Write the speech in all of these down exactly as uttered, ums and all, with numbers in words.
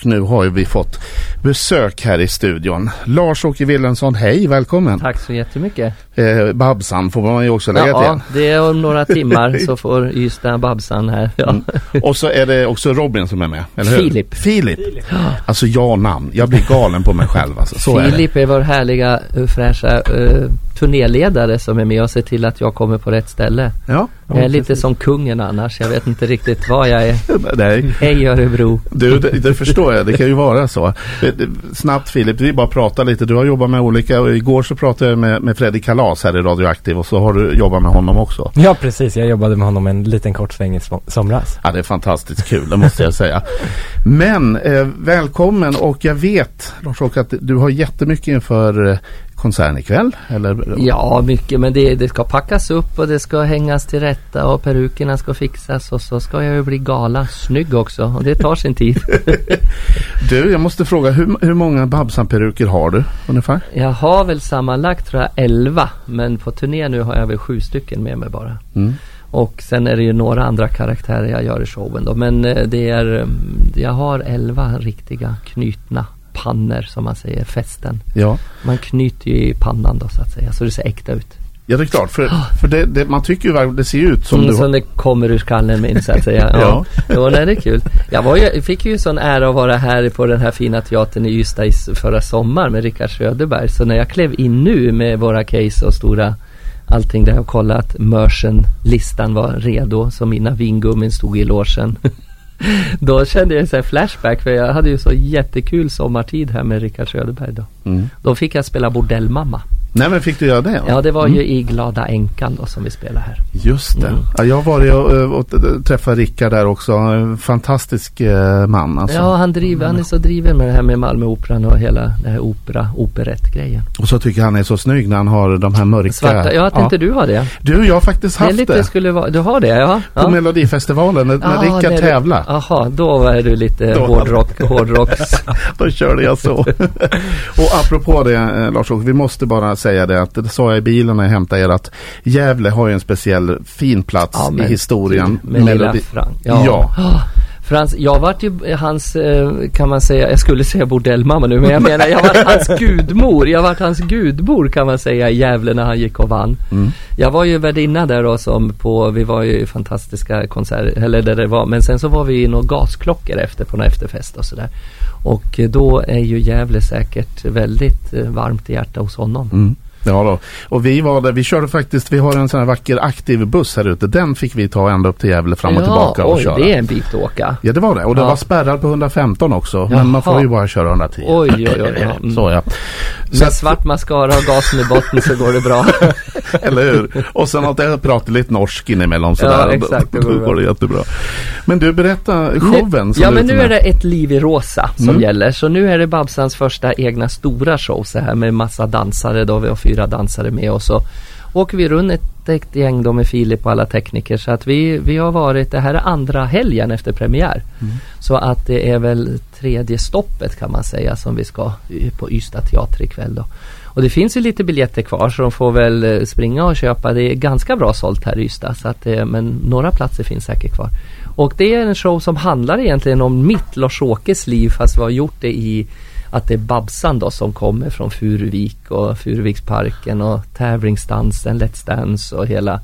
och nu har ju vi fått besök här i studion. Lars-Åke Wilhelmsson, hej, välkommen. Tack så jättemycket. Eh, Babsan får man ju också lägga ja, till. Ja, det är om några timmar så får Ystad Babsan här. Ja. Mm. Och så är det också Robin som är med, eller hur? Filip. Filip. Alltså jag namn. Jag blir galen på mig själv. Alltså. Så Filip är, är vår härliga, fräscha uh, turnéledare som är med och ser till att jag kommer på rätt ställe. Ja. Jag är lite som kungen annars. Jag vet inte riktigt vad jag är. Nej. Hej Örebro. Du, det, det förstår jag. Det kan ju vara så. Snabbt Filip, vi bara pratar lite. Du har jobbat med olika. Och igår så pratade jag med, med Fredrik Kalas här i Radioaktiv. Och så har du jobbat med honom också. Ja, precis. Jag jobbade med honom en liten kort sväng i somras. Ja, det är fantastiskt kul, det måste jag säga. Men eh, välkommen, och jag vet, Lars-Åke, att du har jättemycket inför eh, konserten ikväll, eller? Ja, mycket, men det, det ska packas upp och det ska hängas till rätta och perukerna ska fixas och så ska jag ju bli gala snygg också och det tar sin tid. Du, jag måste fråga, hur, hur många Babsan-peruker har du ungefär? Jag har väl sammanlagt tror jag elva, men på turné nu har jag väl sju stycken med mig bara. Mm. Och sen är det ju några andra karaktärer jag gör i showen då, men det är, jag har elva riktiga knutna pannor som man säger, fästen. Ja. Man knyter ju i pannan då så att säga, så det ser äkta ut. Ja, det är klart, för, för det, det, man tycker ju att det ser ut som mm, du... Som det kommer ur skallen min så att säga. Ja, ja. Jo, nej, det är kul. Jag var ju, fick ju sån ära att vara här på den här fina teatern i Ystad förra sommar med Rickard Söderberg. Så när jag klev in nu med våra case och stora allting där jag kollat, Mörsen-listan var redo, så mina vingummin stod i logen. Då kände jag en sån här flashback, för jag hade ju så jättekul sommartid här med Rickard Söderberg då. Mm. Då fick jag spela bordellmamma. Nej, men fick du göra det? Ja, det var mm. ju i Glada änkan då som vi spelar här. Just det. Mm. Ja, jag var ju och, och träffade Rickard där också. En fantastisk eh, man alltså. Ja, han driver, han är så driven med det här med Malmöoperan och hela det här opera, operett-grejen. Och så tycker han är så snygg när han har de här mörka... Svarta, jag tänkte ja. Du har det. Du, jag har faktiskt haft det. Lite det. Skulle vara, du har det, ja. På ja. Melodifestivalen när, när Rickard det, tävlar. Jaha, då var du lite då, hårdrock, hårdrocks. Då körde jag så. Och apropå det, Lars-Åke, vi måste bara säga det att det sa jag i bilen när jag hämtade er att Gävle har ju en speciell fin plats ja, men, i historien. Med Melodi- lilla Frank. Ja. ja. Frans, jag var ju hans, kan man säga, jag skulle säga bordellmamma nu, men jag menar, jag var hans gudmor. Jag var hans gudmor kan man säga i Gävle när han gick och vann. Mm. Jag var ju värdinna där då som på, vi var ju fantastiska konserter, eller där det var, men sen så var vi i några gasklockor efter på en efterfest och sådär. Och då är ju Gävle säkert väldigt varmt i hjärta hos honom. Mm. Ja då. Och vi var där, vi körde faktiskt, vi har en sån här vacker aktiv buss här ute. Den fick vi ta ända upp till Gävle fram och ja, tillbaka och oj, köra. Det är en bit att åka. Ja, det var det. Och det ja. var spärrad på hundrafemton också. Jaha. Men man får ju bara köra hundratio. Oj, oj, oj. Ja. Mm. Så ja. Så med att, svart mascara och gasen i botten så går det bra. Eller hur? Och sen att jag pratar lite norsk inemellan sådär. Ja, exakt. Då, då går det jättebra. Men du, berätta showen. Nu, ja, men nu är det Ett liv i rosa som mm. gäller. Så nu är det Babsans första egna stora show så här med massa dansare då. Vi har fyra dansare med. Och så åker vi runt ett, ett gäng då med Filip och alla tekniker, så att vi, vi har varit, det här är andra helgen efter premiär, mm. så att det är väl tredje stoppet kan man säga som vi ska på Ystad teater ikväll då. Och det finns ju lite biljetter kvar så de får väl springa och köpa, det är ganska bra sålt här i Ystad, så att det, men några platser finns säkert kvar. Och det är en show som handlar egentligen om mitt Lars-Åkes liv, fast vi har gjort det i att det är Babsan då som kommer från Furuvik och Furuviksparken och tävlingsdansen, Let's Dance och hela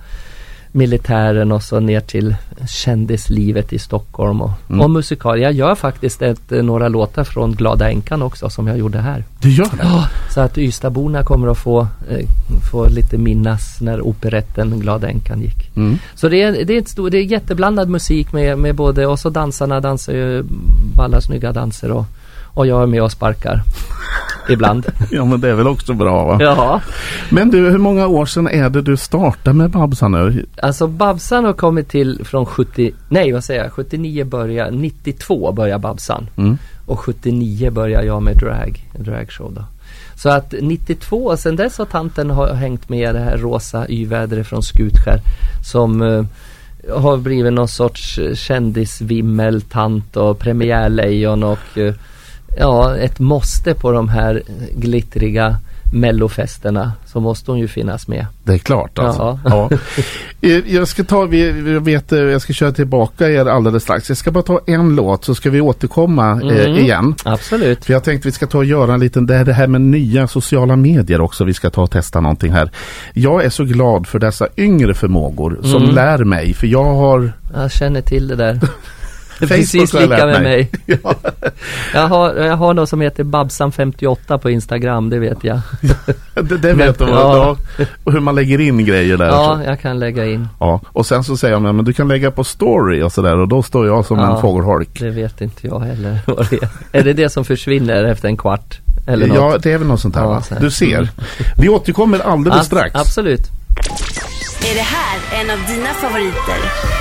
militären och så ner till kändislivet i Stockholm och, mm. och musikal. Jag gör faktiskt ett, några låtar från Glada änkan också som jag gjorde här. Du gör det? Ja, så att Ystadborna kommer att få, eh, få lite minnas när operetten Glada änkan gick. Mm. Så det är, det, är ett stor, det är jätteblandad musik med, med både, och så dansarna dansar ju alla snygga danser och Och jag är med och sparkar ibland. Ja, men det är väl också bra, va? Ja. Men du, hur många år sedan är det du startade med Babsan nu? Alltså Babsan har kommit till från sjuttio, nej vad säger jag, sjuttionio börjar, nittiotvå börjar Babsan. Mm. Och sjuttionio börjar jag med drag, dragshow då. Så att nittiotvå, sen dess har tanten har hängt med det här rosa yvädret från Skutskär som uh, har blivit någon sorts kändisvimmel, tant och premiärlejon och uh, ja, ett måste på de här glittriga mellofesterna så måste hon ju finnas med. Det är klart alltså. Ja. Ja. Jag ska ta, vi vet, jag ska köra tillbaka er alldeles strax. Jag ska bara ta en låt så ska vi återkomma mm. eh, igen. Absolut. För jag tänkte vi ska ta och göra en liten, det här, det här med nya sociala medier också. Vi ska ta och testa någonting här. Jag är så glad för dessa yngre förmågor mm. som lär mig. För jag har... Jag känner till det där. Precis lika med mig. mig. Ja. jag, har, jag har något som heter Babsan femtioåtta på Instagram, det vet jag. det, det vet du ja. Och hur man lägger in grejer där. Ja, så. Jag kan lägga in. Ja, och sen så säger jag, men du kan lägga på story och sådär och då står jag som ja, en fågelholk. Det vet inte jag heller vad det är. Är det det som försvinner efter en kvart? Eller något? Ja, det är väl något sånt här. Ja, så här. Du ser. Vi återkommer alldeles Abs- strax. Absolut. Är det här en av dina favoriter?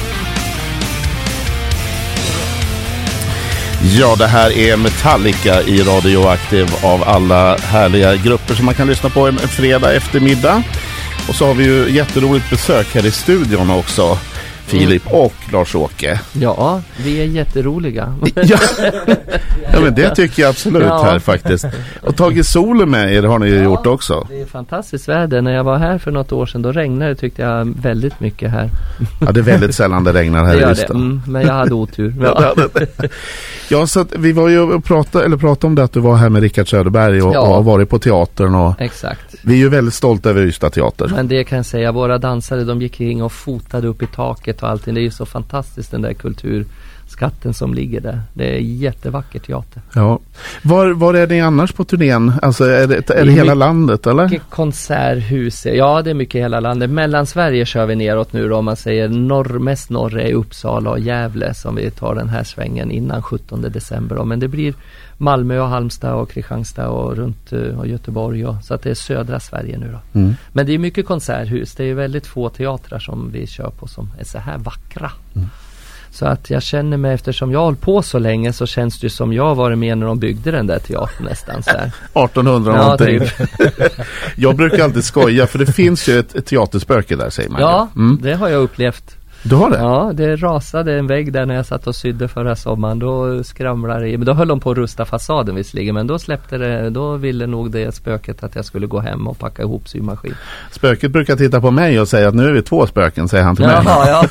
Ja, det här är Metallica i Radioaktiv av alla härliga grupper som man kan lyssna på en fredag eftermiddag. Och så har vi ju jätteroligt besök här i studion också. Filip och Lars-Åke. Ja, vi är jätteroliga. ja. ja, men det tycker jag absolut ja. här faktiskt. Och tagit solen med er har ni ju ja, gjort också. Det är fantastiskt väder. När jag var här för något år sedan då regnade det tyckte jag väldigt mycket här. Ja, det är väldigt sällan det regnar här det i Ystad. Mm, men jag hade otur. Ja, ja så att vi var ju och pratade, eller pratade om det att du var här med Rickard Söderberg och, ja. och har varit på teatern. Och exakt. Vi är ju väldigt stolta över Ystad teater. Men det kan jag säga, våra dansare de gick in och fotade upp i taket och allting. Det är ju så fantastiskt den där kulturskatten som ligger där. Det är jättevacker teater. Ja. Var, var är ni annars på turnén? Alltså är det, är det hela landet eller? Mycket konserthus. Ja, det är mycket hela landet. Mellan Sverige kör vi neråt nu då. Om man säger norr, mest norr är Uppsala och Gävle som vi tar den här svängen innan sjuttonde december då. Men det blir Malmö och Halmstad och Kristianstad och runt och Göteborg och, så att det är södra Sverige nu då. Mm. Men det är mycket konserthus. Det är väldigt få teatrar som vi kör på som är så här vackra. Mm. Så att jag känner mig, eftersom jag har hållit på så länge så känns det som jag var med när de byggde den där teatern nästan så här. artonhundra ja, någonting. Jag brukar alltid skoja för det finns ju ett, ett teaterspöke där säger man. Ja, mm. det har jag upplevt. Du har det? Ja, det rasade en vägg där när jag satt och sydde förra sommaren. Då skramlade det. Men då höll de på att rusta fasaden visserligen. Men då släppte det, då ville nog det spöket att jag skulle gå hem och packa ihop symaskin. Spöket brukar titta på mig och säga att nu är vi två spöken, säger han till mig. Jaha, ja.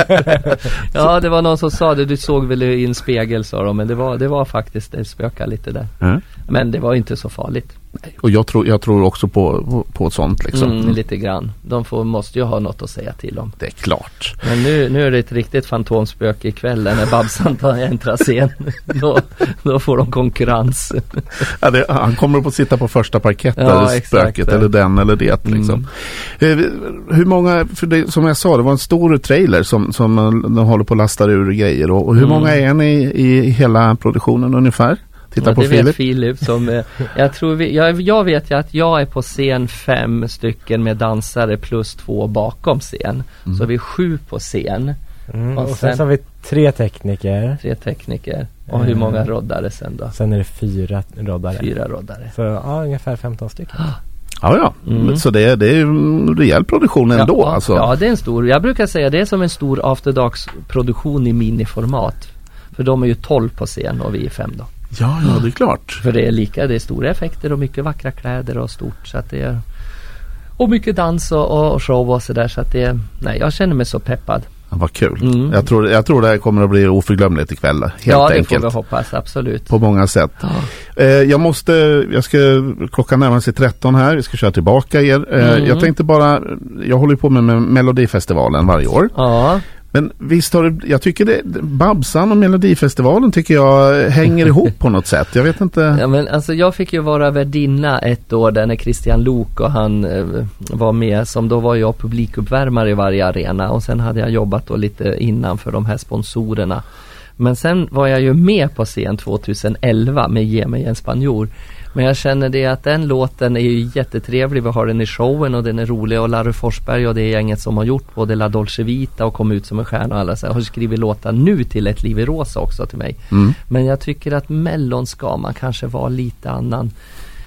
ja, det var någon som sa det. Du såg väl i en spegel, sa de. Men det var, det var faktiskt ett spöka lite där. Mm. Men det var inte så farligt. Och jag tror, jag tror också på, på, på ett sånt liksom. Mm, lite grann. De får, måste ju ha något att säga till om. Det är klart. Men nu, nu är det ett riktigt fantomspöke ikväll när Babsan tar äntrar scen. då, då får de konkurrens. Ja, det, han kommer upp att sitta på första parketten ja, eller spöket eller den eller det liksom. Mm. Hur många, för det, som jag sa, det var en stor trailer som, som de håller på att lasta ur grejer. Och, och hur mm. många är ni i hela produktionen ungefär? Titta ja, på det Filip. vet Filip som, jag, tror vi, jag, jag vet ju att jag är på scen fem stycken med dansare plus två bakom scen. Mm. Så vi är sju på scen. Mm, och, och sen, sen så har vi tre tekniker. Tre tekniker. Och mm. hur många roddare sen då? Sen är det fyra roddare. Fyra roddare. Så ja, ungefär femton stycken. Ja, ja. Mm. Så det, det är ju en rejäl produktion ändå. Ja, alltså. Ja, det är en stor. Jag brukar säga det är som en stor afterdags-produktion i miniformat. För de är ju tolv på scen och vi är fem då. Ja, ja, det är klart. För det är lika, det är stora effekter och mycket vackra kläder och stort så att det är, och mycket dans och, och show och sådär så att det är, nej, jag känner mig så peppad. Ja, vad kul. Mm. Jag, tror, jag tror det här kommer att bli oförglömligt ikväll. Helt ja, det enkelt. får vi hoppas, absolut. På många sätt. Ja. Eh, jag måste, jag ska, klockan närmar sig tretton här, vi ska köra tillbaka er. Eh, mm. Jag tänkte bara, jag håller på med, med Melodifestivalen varje år. Ja. Men visst har det, jag tycker det, Babsan och Melodifestivalen tycker jag hänger ihop på något sätt. Jag vet inte. Ja, men alltså jag fick ju vara värdinna ett år där när Christian Lok och han eh, var med. Som då var jag publikuppvärmare i varje arena. Och sen hade jag jobbat då lite innan för de här sponsorerna. Men sen var jag ju med på scen tjugoelva med Ge mig en spanjor. Men jag känner det att den låten är ju jättetrevlig. Vi har den i showen och den är rolig. Och Larry Forsberg och det är gänget som har gjort både La Dolce Vita och kom ut som en stjärna och alla så här, har skrivit låtar nu till Ett liv i rosa också till mig. Mm. Men jag tycker att Mellon ska man kanske vara lite annan.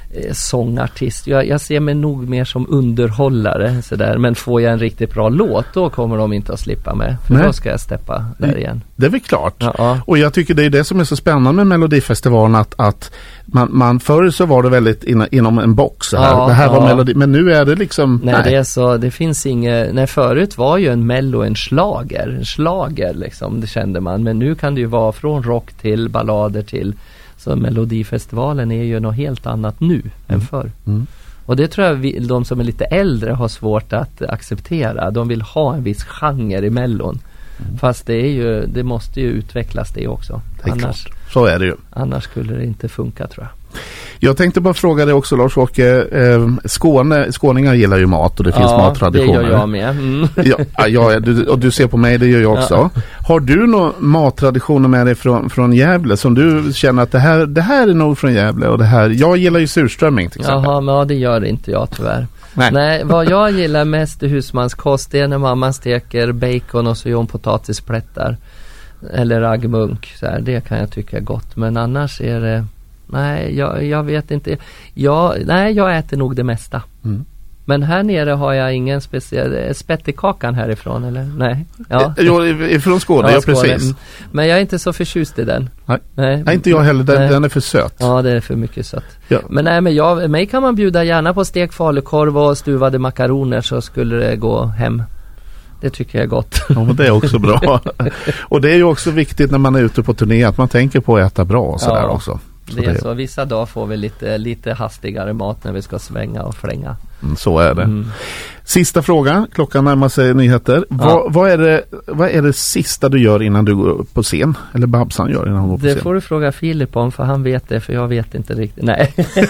eh, sångartist. Jag, jag ser mig nog mer som underhållare sådär. Men får jag en riktigt bra låt, då kommer de inte att slippa mig. För Nej. då ska jag steppa där igen. Det är väl klart. Ja. Och jag tycker det är det som är så spännande med Melodifestivalen, att, att man, man förr så var det väldigt in, inom en box så här. Ja, det här var ja. melodi, men nu är det liksom Nej, det är så, det finns inget, nej förut var ju en mello en slager, en slager liksom, det kände man, men nu kan det ju vara från rock till ballader till, så Melodifestivalen är ju något helt annat nu mm. än förr. Mm. Och det tror jag vi, de som är lite äldre har svårt att acceptera, de vill ha en viss genre i mellon. Mm. Fast det är ju, det måste ju utvecklas det också. Det är annars, klart. Så är det ju. Annars skulle det inte funka, tror jag. Jag tänkte bara fråga dig också, Lars-Åke, eh, Skåne, skåningar gillar ju mat och det finns ja, mattraditioner. det gör jag med. Mm. Ja, ja, du, och du ser på mig, det gör jag också. Ja. Har du några mattraditioner med dig från, från Gävle som du känner att det här, det här är nog från Gävle och det här, jag gillar ju surströmming till exempel. Jaha, men ja, det gör inte jag tyvärr. Nej. Nej, vad jag gillar mest i husmanskost, det är när mamma steker bacon och så gör hon potatisplättar eller raggmunk, så här, det kan jag tycka är gott, men annars är det nej, jag, jag vet inte jag, nej, jag äter nog det mesta. Mm. Men här nere har jag ingen speciell spettekakan härifrån, eller? Nej. Ja. Jo, ifrån Skåne, ja, ja precis. Men jag är inte så förtjust i den. Nej, nej. nej inte jag heller. Den, den är för söt. Ja, det är för mycket sött. Ja. Men nej, men jag, mig kan man bjuda gärna på stek falukorv och stuvade makaroner, så skulle det gå hem. Det tycker jag är gott. Ja, men det är också bra. Och det är ju också viktigt när man är ute på turné att man tänker på att äta bra och sådär ja. också. Så det är så. Vissa dagar får vi lite, lite hastigare mat när vi ska svänga och flänga. Mm, så är det. Mm. Sista fråga. Klockan närmar sig nyheter. Ja. Vad, vad, är det, vad är det sista du gör innan du går upp på scen? Eller Babsan gör innan hon går på det scen? Det får du fråga Filip om, för han vet det, för jag vet inte riktigt. Nej.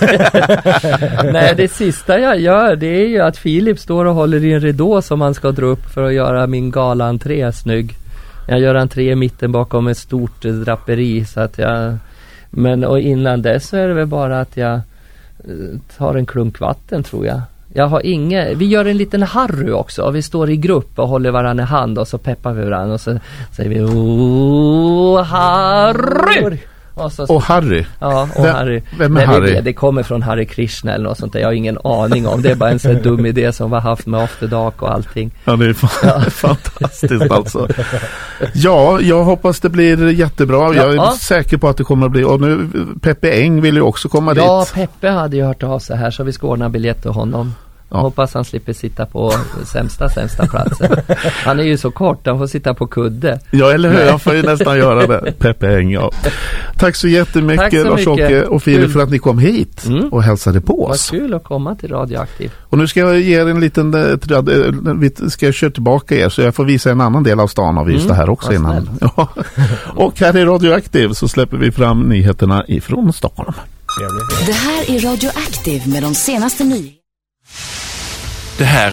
Nej, det sista jag gör, det är ju att Filip står och håller i en ridå som han ska dra upp för att göra min galentré snygg. Jag gör entré i mitten bakom ett stort draperi, så att jag... Men och innan dess så är det väl bara att jag tar en klunk vatten, tror jag. Jag har inget, vi gör en liten Harry också. Vi står i grupp och håller varandra i hand och så peppar vi varandra och så säger vi åh Harry! Och, så, och Harry? Ja, och vem, Harry. Vem är Nej, Harry? Det, det kommer från Harry Krishna eller något sånt där. Jag har ingen aning om. Det är bara en sån dum idé som vi har haft med After Dark och allting. Ja, det är fan, ja. fantastiskt alltså. Ja, jag hoppas det blir jättebra. Ja, jag är ja. säker på att det kommer att bli. Och nu, Peppe Eng vill ju också komma ja, dit. Ja, Peppe hade ju hört av sig här, så vi ska ordna biljett till honom. Ja. Hoppas han slipper sitta på sämsta, sämsta platsen. Han är ju så kort, han får sitta på kudde. Ja, eller hur? Jag får ju nästan göra det. Peppe Eng, ja. Tack så jättemycket, Lars-Åke och Filip, för att ni kom hit mm. och hälsade på oss. Vad kul att komma till Radioaktiv. Och nu ska jag ge er en liten, vi ska köra tillbaka er, så jag får visa en annan del av stan av just mm. det här också innan. Ja. Och här i Radioaktiv så släpper vi fram nyheterna ifrån Stockholm. Det här är Radioaktiv med de senaste nyheterna. Det här